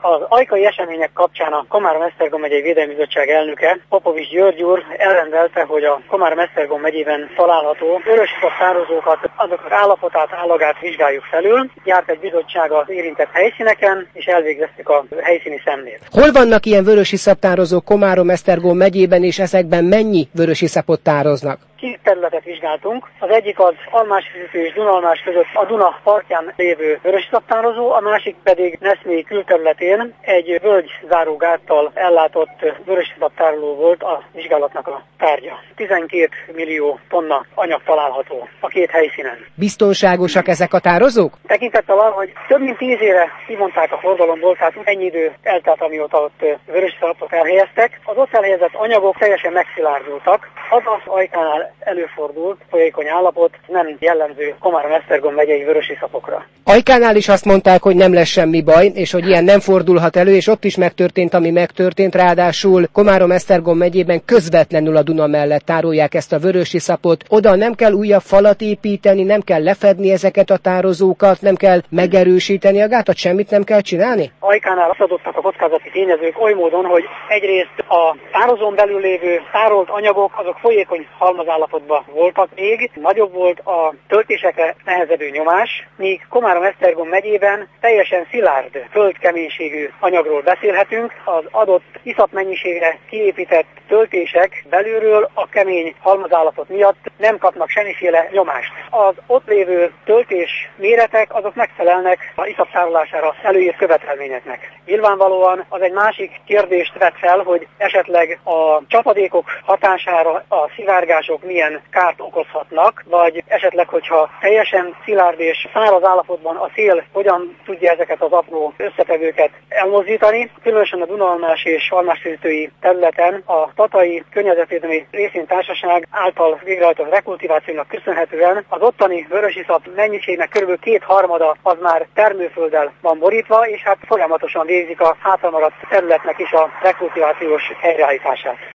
Az ajkai események kapcsán a Komárom-Esztergom megyei Védelmi Bizottság elnöke, Popovics György úr elrendelte, hogy a Komárom-Esztergom megyében található vörösiszap tározókat, azok állapotát, állagát vizsgáljuk felül. Járt egy bizottság az érintett helyszíneken, és elvégeztük a helyszíni szemlét. Hol vannak ilyen vörösiszap tározók Komárom-Esztergom megyében, és ezekben mennyi vörösiszapot tároznak? Két területet vizsgáltunk. Az egyik az Almásfüző és Dunalmás között a Duna partján lévő vörösiszaptározó, a másik pedig Neszmélyi külterületén egy völgyzárógáttal ellátott vörösiszaptároló volt a vizsgálatnak a tárgya. 12 millió tonna anyag található a két helyszínen. Biztonságosak ezek a tározók? Tekintettel arra, hogy több mint 10 éve kimondták a forgalomból, tehát ennyi idő eltelt, amióta ott vörösiszapot elhelyeztek. Az ott elhelyezett anyagok teljesen megszilárdultak. Az ajkánál előfordult folyékony állapot, nem jellemző Komárom-Esztergom megyei vörösiszapokra. Ajkánál is azt mondták, hogy nem lesz semmi baj, és hogy ilyen nem fordulhat elő, és ott is megtörtént, ami megtörtént, ráadásul Komárom-Esztergom megyében közvetlenül a Duna mellett tárolják ezt a vörösiszapot. Oda nem kell újabb falat építeni, nem kell lefedni ezeket a tározókat, nem kell megerősíteni a gátat, semmit nem kell csinálni? Ajkánál azt adottak a kockázati tényezők oly módon, hogy egyrészt a tározón belül lévő tárolt anyagok, azok folyékony halmazállapotban voltak még, nagyobb volt a töltésekre nehezedő nyomás, míg Komárom-Esztergom megyében teljesen szilárd, földkeménységű anyagról beszélhetünk. Az adott iszapmennyiségre kiépített töltések belülről a kemény halmazállapot miatt nem kapnak semmiféle nyomást. Az ott lévő töltés méretek azok megfelelnek az iszap tárolására előírt követelményeknek. Nyilvánvalóan az egy másik kérdést vet fel, hogy esetleg a csapadékok hatására a szivárgások milyen kárt okozhatnak, vagy esetleg, hogyha teljesen szilárd és száraz állapotban a szél hogyan tudja ezeket az apró összetevőket elmozdítani. Különösen a Dunalmás és Almásfüzői területen a Tatai Környezetvédelmi Részvénytársaság által végrehajtott rekultivációnak köszönhetően az ottani vörösiszap mennyiségnek kb. 2/3 az már termőfölddel van borítva, és hát folyamatosan végzik a hátramaradt területnek is a rekultivációs helyreállítását.